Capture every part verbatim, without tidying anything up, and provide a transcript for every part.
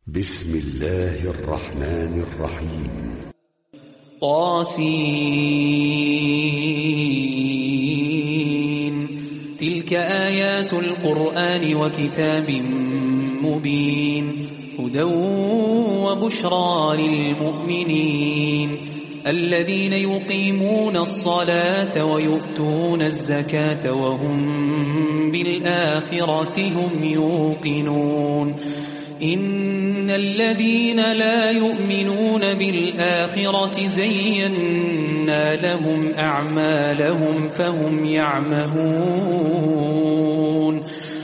بسم الله الرحمن الرحيم. طاسين. تلك آيات القرآن وكتاب مبين، هدى وبشرى للمؤمنين الذين يقيمون الصلاة ويؤتون الزكاة وهم بالآخرة هم يوقنون. إن الذين لا يؤمنون بالآخرة زينا لهم أعمالهم فهم يعمهون.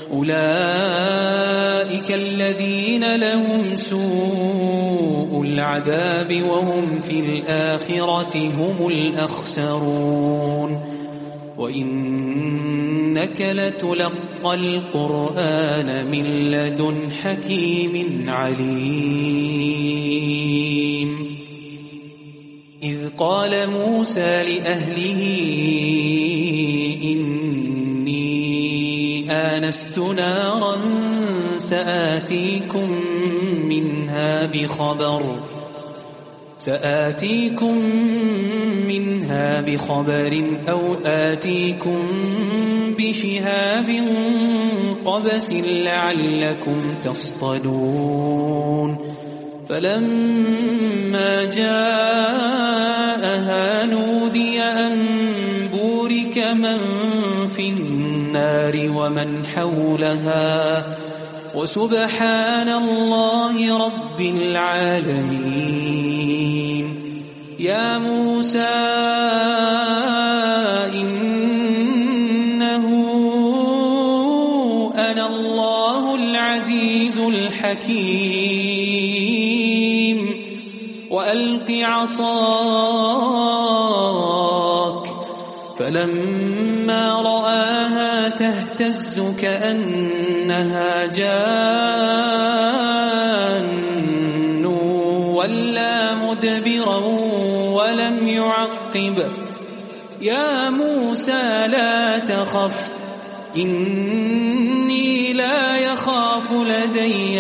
أولئك الذين لهم سوء العذاب وهم في الآخرة هم الأخسرون. وإنك لتلقى القرآن من لدن حكيم عليم. إذ قال موسى لأهله إني آنست نارا سآتيكم منها بخبر سآتيكم منها بخبر أو آتيكم بشهاب قبس لعلكم تصطلون. فلما جاءها نودي أن بورك من في النار ومن حولها وسبحان الله رب العالمين. يا موسى إنه أنا الله العزيز الحكيم وألق عصاك. فلما رآها تهتز كأنها جان ولا مدبرا ولم يعقب. يا موسى لا تخف إني لا يخاف لدي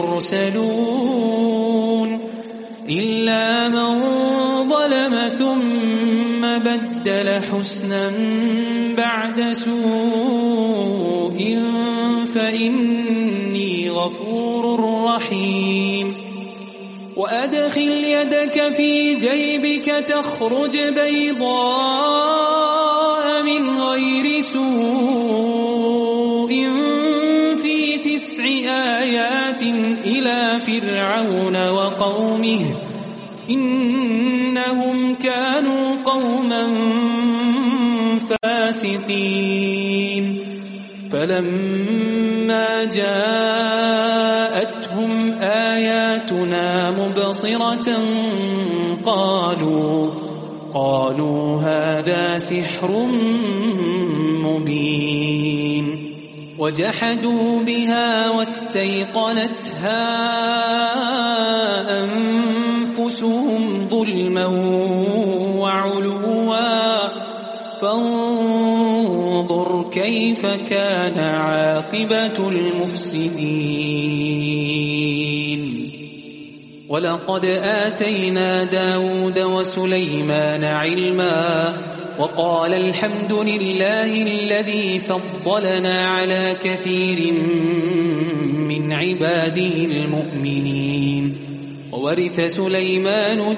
المرسلون إلا من ظلم ثم بدل حسنا بعد سوء فإني غفور رحيم. وأدخل يدك في جيبك تخرج بيضاء من غير سوء في تسع آيات إلى فرعون وقومه إنهم كانوا قوما فاسقين. فلما جاءتهم آياتنا مبصرة قالوا قالوا هذا سحر مبين. وجحدوا بها واستيقنتها أنفسهم ظلما وعلوا فانظر كيف كان عاقبة المفسدين. ولقد آتينا داود وسليمان علما وقال الحمد لله الذي فضلنا على كثير من عباده المؤمنين. وورث سليمان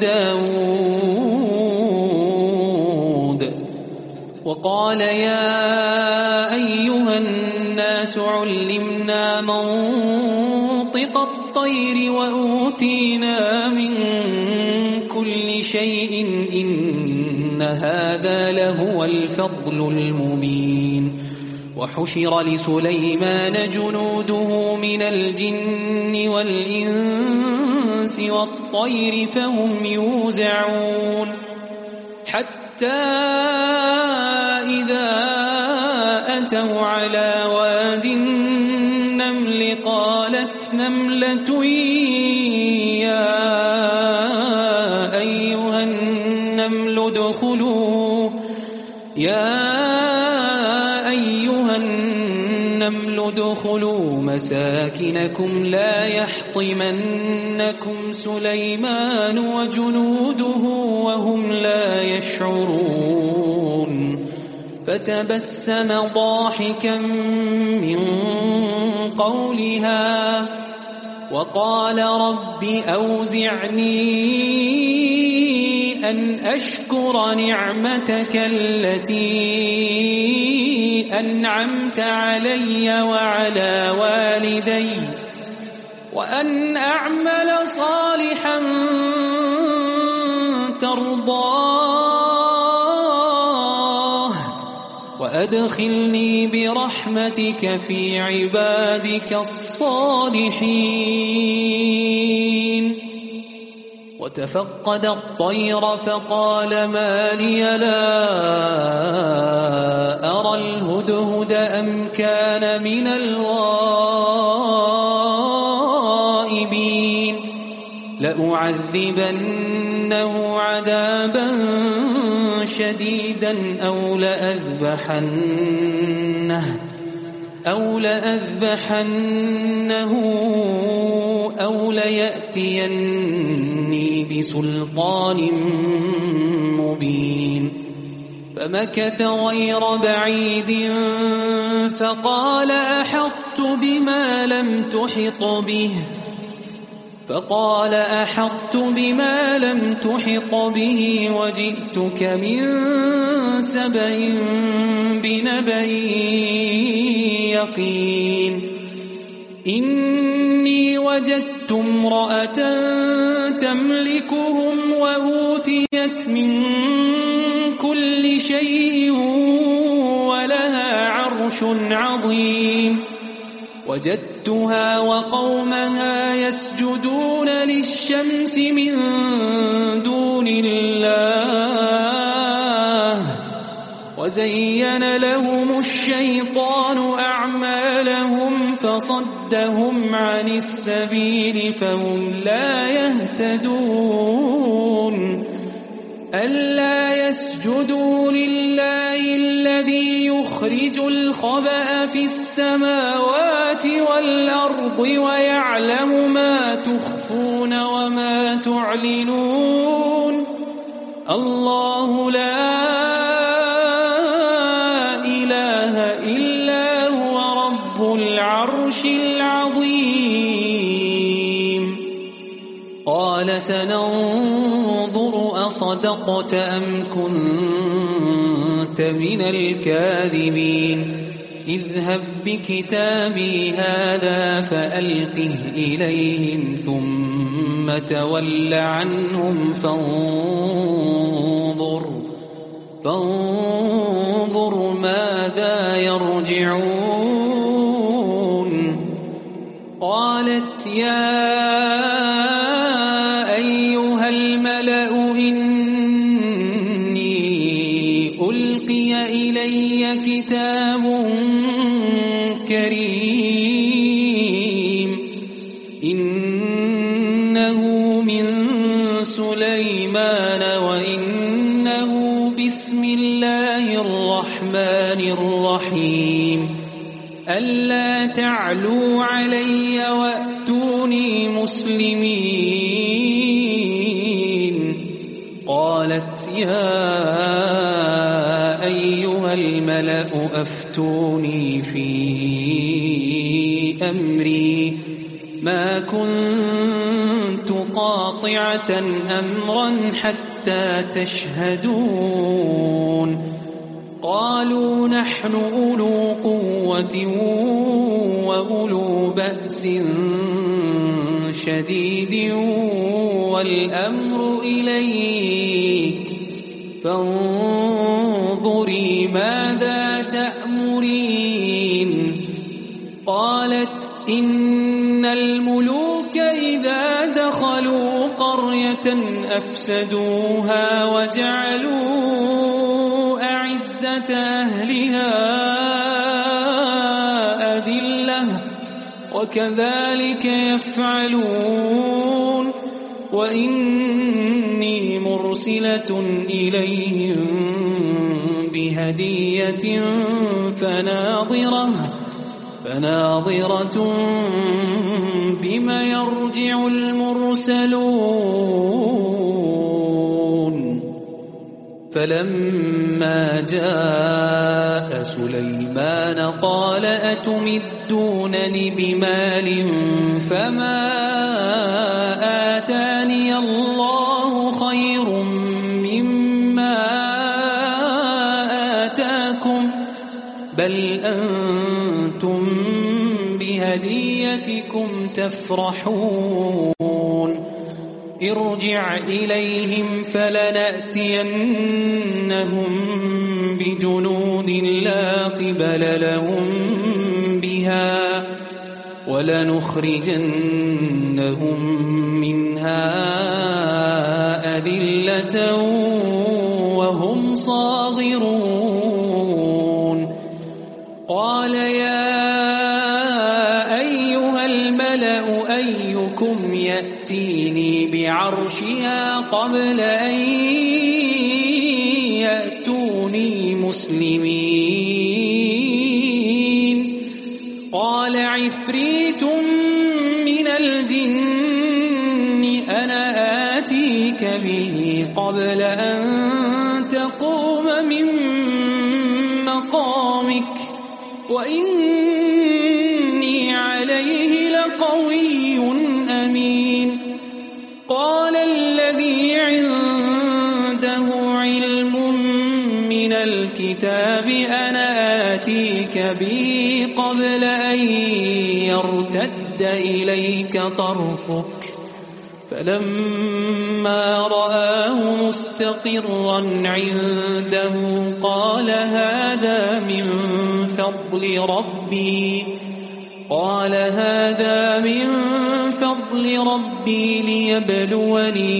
داود وقال يا أيها الناس علمنا منطق الطير وأوتينا من كل شيء إن هذا لهو الفضل المبين. وحشر لسليمان جنوده من الجن والإنس والطير فهم يوزعون حتى إذا أتوا على واد النمل قالت نملة يا أيها النمل ادخلوا يا أيها النمل ادخلوا مساكنكم لا يحطمنكم سليمان وجنوده وهم لا يشعرون فتبسم ضاحكا من قولها وقال رب أوزعني أن أشكر نعمتك التي أنعمت علي وعلى والدي وأن أعمل صالحا ترضاه وأدخلني برحمتك في عبادك الصالحين وتفقد الطير فقال ما لي لا أرى الهدهد أم كان من الغائبين لأعذبنه عذابا شديدا أو لأذبحنه أو لأذبحنه أو ليأتيني بسلطان مبين فمكث غير بعيد فقال أحطت بما لم تحط به فقال أحطت بما لم تحط به وجئتك من سبأ بنبأ يقين إني وجدت امرأة تملكهم وأوتيت من كل شيء ولها عرش عظيم وجدتها وقومها يسجدون للشمس من دون الله وزين لهم الشيطان أعمالهم فصدهم عن السبيل فهم لا يهتدون ألا يسجدوا لله الذي يخرج الخبأ في السماوات والأرض ويعلم ما تخفون وما تعلنون الله لا إله إلا هو رب العرش العظيم قال سننظر أصدقت أم كنت من الكاذبين اذهب بكتابي هذا فألقه إليهم ثم تول عنهم فانظر فانظر ماذا يرجعون قالت يا أيها الملأ إني ألقي إلي كتاب كريم إنه من سليمان وإنه بسم الله الرحمن الرحيم ألا تعلوا علي وأتوني مسلمين قالت يا أيها الملأ أفتوني في أمري ما كنت قاطعة أمرا حتى تشهدون قالوا نحن أولو قوة وأولو بأس شديد والأمر إليك فانظري ماذا تأمرين قالت إن الملوك إذا دخلوا قرية أفسدوها وجعلوا أعزة أهلها أذلة وكذلك يفعلون وإني مرسلة إليهم بهدية فناظرة فناظرة بما يرجع المرسلون فلما جاء سليمان قال أتمدونني بمال فما آتاني الله خير مما آتاكم بل أنتم بهديتكم تفرحون ارجع إليهم فلنأتينهم بجنود لا قبل لهم بها ولنخرجنهم منها أذلة وهم صاغرون قال يا أيها الملأ أيكم يأتيني بعرشها قبل أن يأتوني مسلمين قال عفريت من الجن أنا آتيك به قبل أن تقوم من مقامك وإني عليه لقوي أمين قال الذي عنده علم من الكتاب أنا آتيك به قبل أن يرتد إليك طرفك فلما رآه مستقرا عنده قال هذا من فضل ربي قال هذا من فضل ربي ليبلوني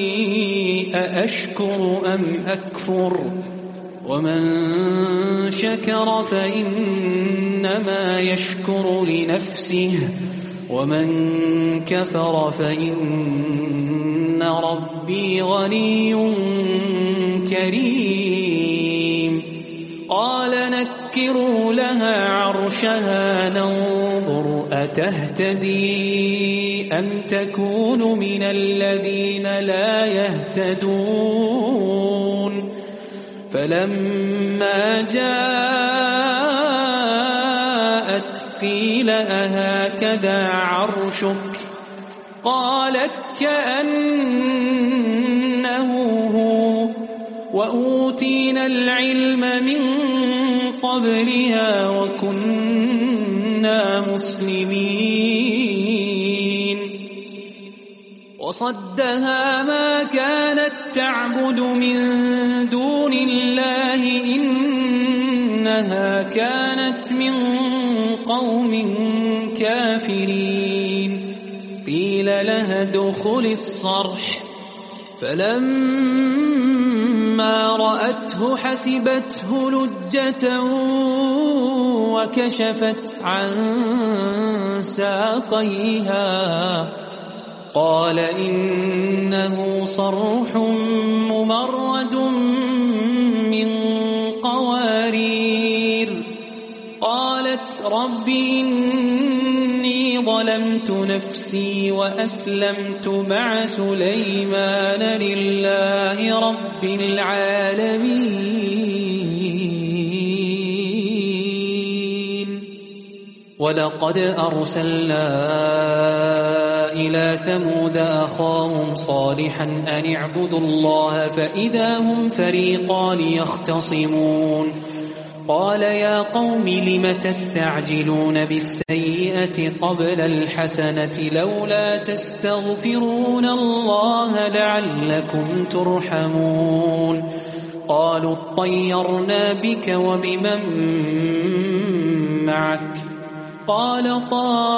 أأشكر أم أكفر ومن شكر فإنما يشكر لنفسه ومن كفر فإن ربي غني كريم قال نكروا لها عرشها ننظر أتهتدي أم تكون من الذين لا يهتدون فلما جاءت قيل أهكذا عرشك قالت كأنه هو وأوتينا العلم من قبلها وكنا مسلمين وصدها ما كانت تعبد من دون الله إنها كانت من قوم كافرين قيل لها ادخل الصرح فلما رأته حسبته لجة وكشفت عن ساقيها قال إنه صرح ممرد من قوارير قالت رب إني ظلمت نفسي وأسلمت مع سليمان لله رب العالمين ولقد أرسلنا إلى ثمود أخاهم صالحا أن اعبدوا الله فإذا هم فريقان يختصمون قال يا قوم لم تستعجلون بالسيئة قبل الحسنة لولا تستغفرون الله لعلكم ترحمون قالوا اطيرنا بك وبمن معك قال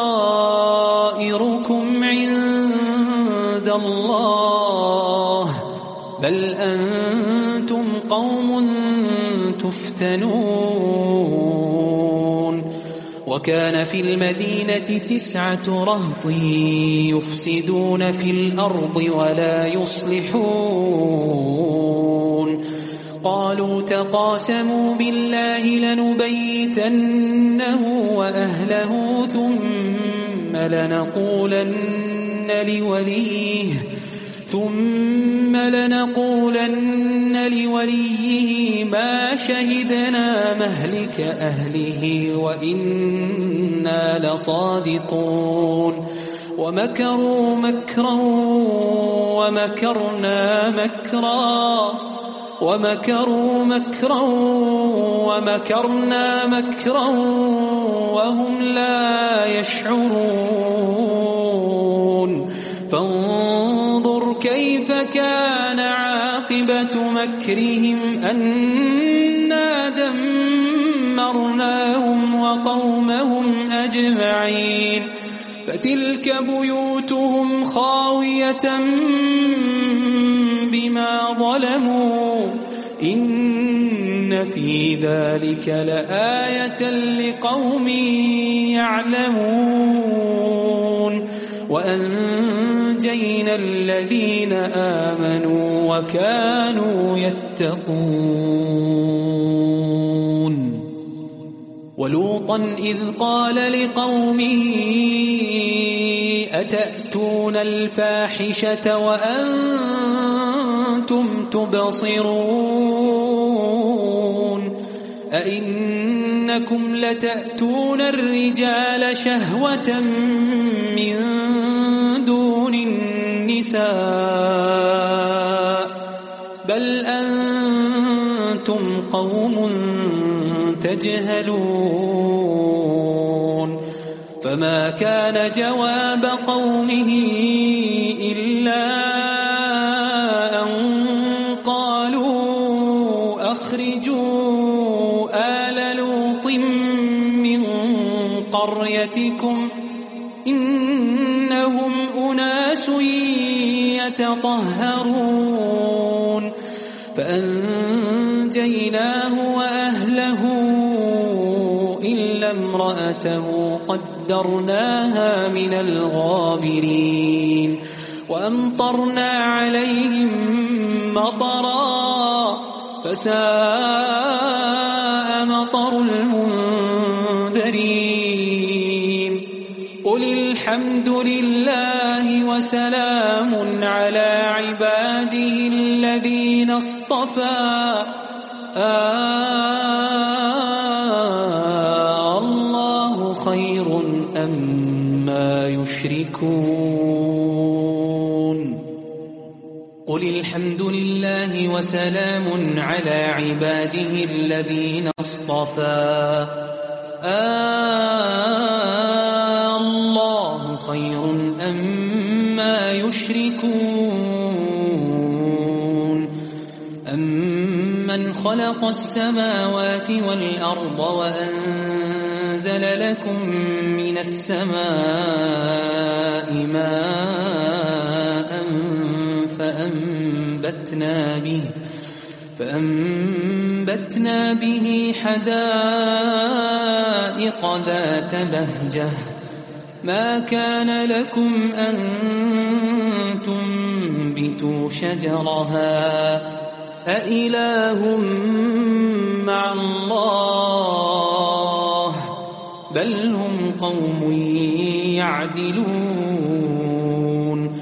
طائركم عند الله بل أنتم قوم تفتنون وكان في المدينة تسعة رهط يفسدون في الأرض ولا يصلحون قالوا تقاسموا بالله لنبيتنه وأهله ثم لنقولن لوليه ثم لنقولن لوليه ما شهدنا مهلك أهله وإنا لصادقون ومكروا مكرا ومكرنا مكرا ومكروا مكرا ومكرنا مكرا وهم لا يشعرون فانظر كيف كان عاقبة مكرهم أنا دمرناهم وقومهم أجمعين فتلك بيوتهم خاوية بما ظلموا إن في ذلك لآية لقوم يعلمون وأنجينا الذين آمنوا وكانوا يتقون ولوطا إذ قال لقومه أتأتون الفاحشة وأنتم تبصرون أئنكم لتأتون الرجال شهوة من دون النساء بل أنتم قوم تجهلون فما كان جواب قومه إلا أن قالوا أخرجوا آل لوط من قريتكم إنهم أناس يتطهرون فأنجيناه وأهله إلا امرأته قدرناها من الغابرين وأمطرنا عليهم مطرا فساء مطر المنذرين قل الحمد لله وسلام على عباده الذين اصطفى آه الله خير أما يشركون قل الحمد لله وسلام على عباده الذين اصطفى آه الله خير أما يشركون أمن خلق السماوات والأرض وأنزل لكم من السماء ماء فأنبتنا به فأنبتنا به حدائق ذات بهجة ما كان لكم أن تنبتوا شجرها أإله مع الله بل هم قوم يعدلون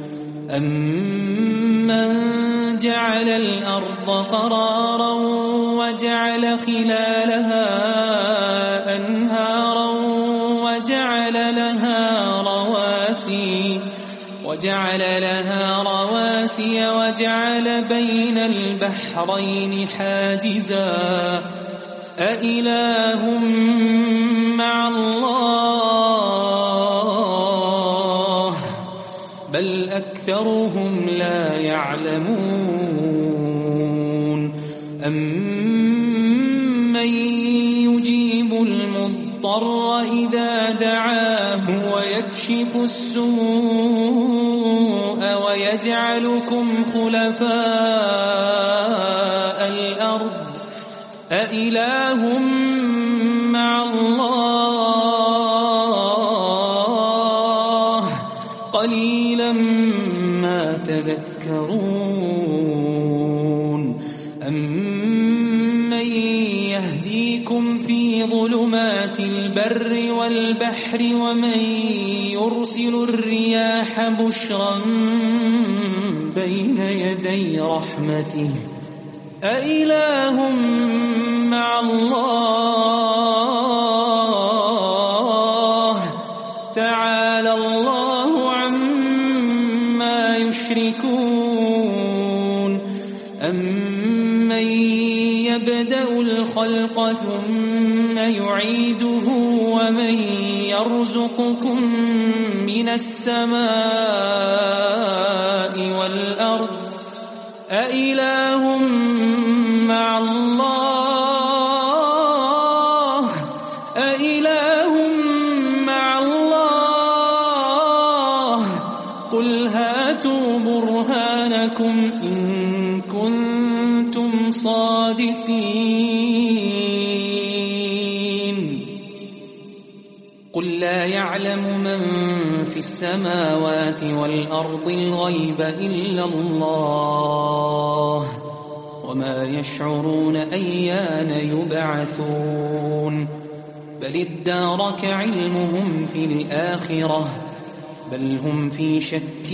أمن جعل الأرض قرارا وجعل خلالها أنهارا وجعل لها رواسي وجعل لها رواسي وجعل بين البحرين حاجزا أإله مع الله بل أكثرهم لا يعلمون أمن يجيب المضطر إذا دعاه ويكشف السوء ويجعلكم خلفاء الأرض أإله مع الله قليلا ما تذكرون أمن البر والبحر ومن يرسل الرياح بشرا بين يدي رحمته أإله مع الله تعالى الله عما يشركون أمن يبدأ الخلق ثم يعيده ومن يرزقكم من السماء والأرض أإله مع الله أإله مع الله قل هاتوا برهانكم إن كنتم صادقين قل لا يعلم من في السماوات والأرض الغيب إلا الله وما يشعرون أيان يبعثون بل ادارك علمهم في الآخرة بل هم في شك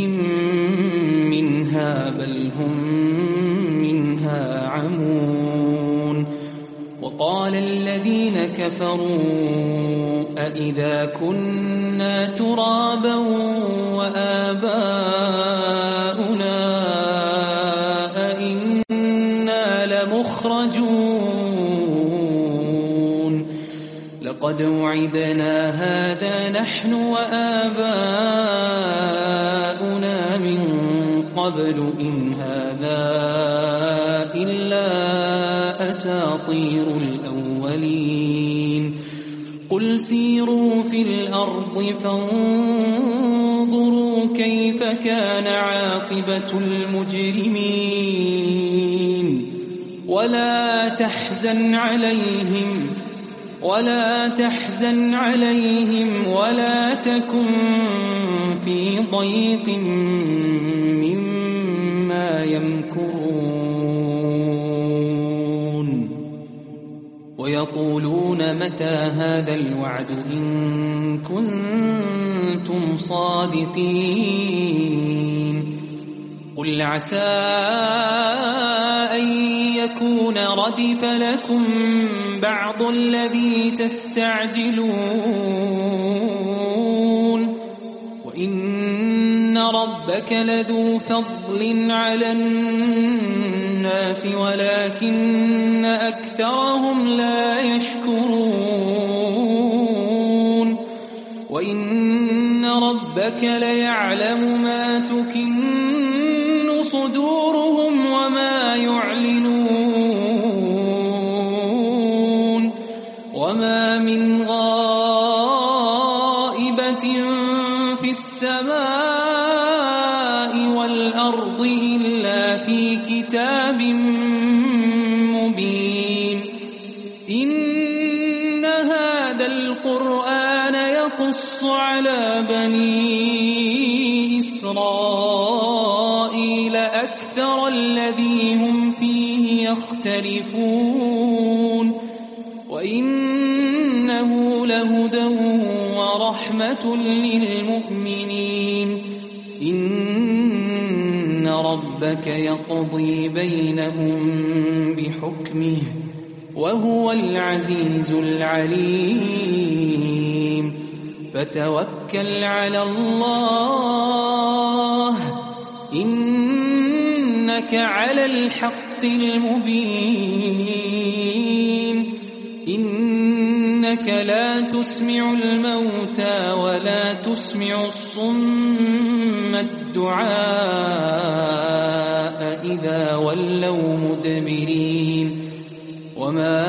منها بل هم منها عمون وقال الذين كفروا أإذا كنا ترابا وآباؤنا أإنا لمخرجون لقد وعدنا هذا نحن وآباؤنا من قبل إن هذا إلا أساطير الأولين قل سيروا في الأرض فانظروا كيف كان عاقبة المجرمين ولا تحزن عليهم ولا تحزن عليهم ولا تكن في ضيق مما يمكرون ويقولون متى هذا الوعد إن كنتم صادقين قل عسى أن يكون ردف لكم بعض الذي تستعجلون وإن ربك لذو فضل على الناس ولكن أكثرهم لا يشكرون وإن ربك ليعلم ما تكن صدورهم وما يعلنون وما من غائبة في السماء والأرض إلا في كتاب مبين إن هذا القرآن يقص على بني إسرائيل أكثر الذي هم فيه يختلفون وإنه لهدى ورحمة للمؤمنين إن ربك يقضي بينهم بحكمه وهو العزيز العليم فتوكل على الله إنك على الحق المبين إنك لا تسمع الموتى ولا تسمع الصم الدعاء إذا ولوا مدبرين وما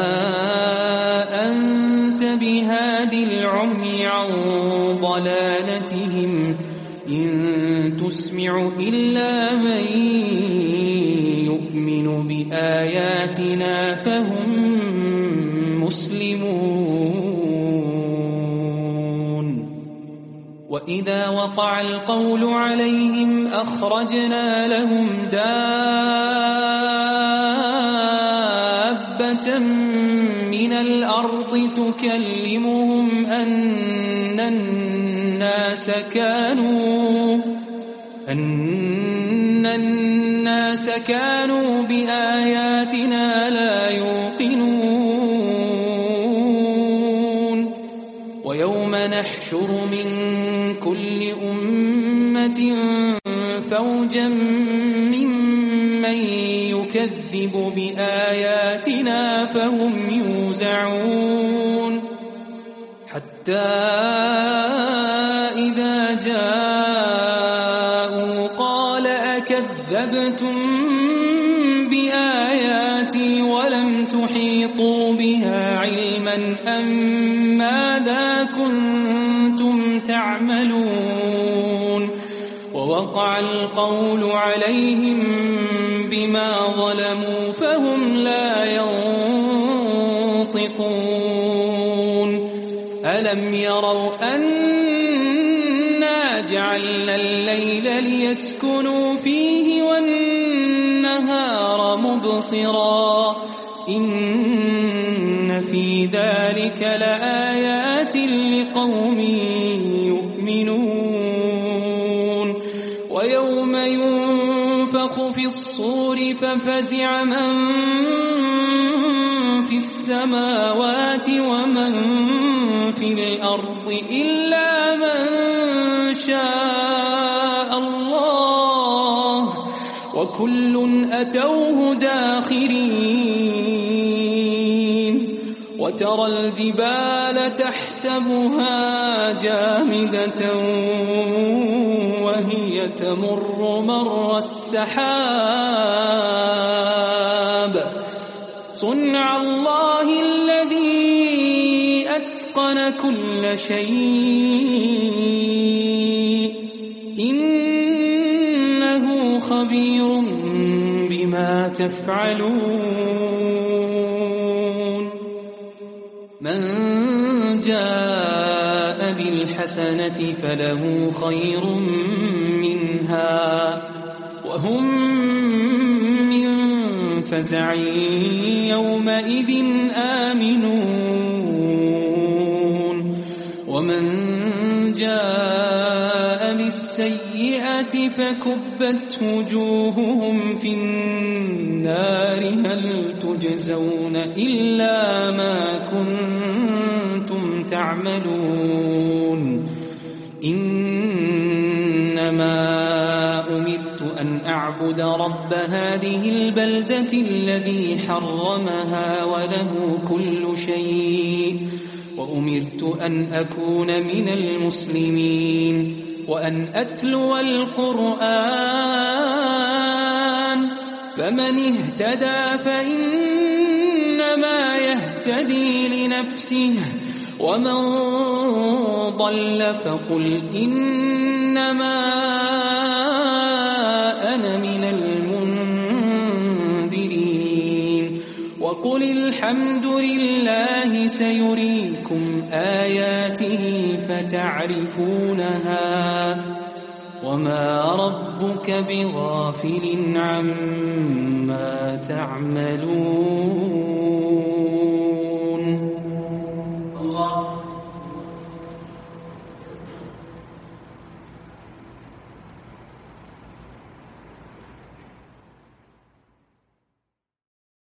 أنت بهادي العمي عن ضلالتهم إن تسمع إلا من يؤمن بآياتنا فهم مسلمون وإذا وقع القول عليهم أخرجنا لهم دابة من الأرض تكلمهم الناس كانوا أن الناس كانوا بآياتنا لا يوقنون ويوم نحشر من كل أمة فوجا ممن يكذب بآياتنا فهم يوزعون حتى إذا جاءوا قال أكذبتم بآياتي ولم تحيطوا بها علما أم ماذا كنتم تعملون ووقع القول عليهم بما ظلموا فهم لا ينطقون ألم يروا أنا جعلنا الليل ليسكنوا فيه والنهار مبصرا إن في ذلك لآيات لقوم يؤمنون ويوم ينفخ في الصور ففزع من في السماوات ومن في الأرض إلا من شاء الله وكل أتوه داخرين وترى الجبال تحسبها جامدة وهي تمر مر السحاب صنع الله الذي أتقن كل شيء إنه خبير بما تفعلون من جاء بالحسنة فله خير منها وهم من فزع يومئذ آمنون ومن جاء بالسيئة فكبت وجوههم في النار هل تجزون إلا ما كنتم تعملون إنما أمرت أن أعبد رب هذه البلدة الذي حرمها وله كل شيء وأمرت أن أكون من المسلمين وأن أتلو القرآن فمن اهتدى فإنما يهتدي لنفسه ومن ضل فقل إنما أنا من المنذرين وقل الحمد لله سيريكم آياته فتعرفونها وما ربك بغافل عما تعملون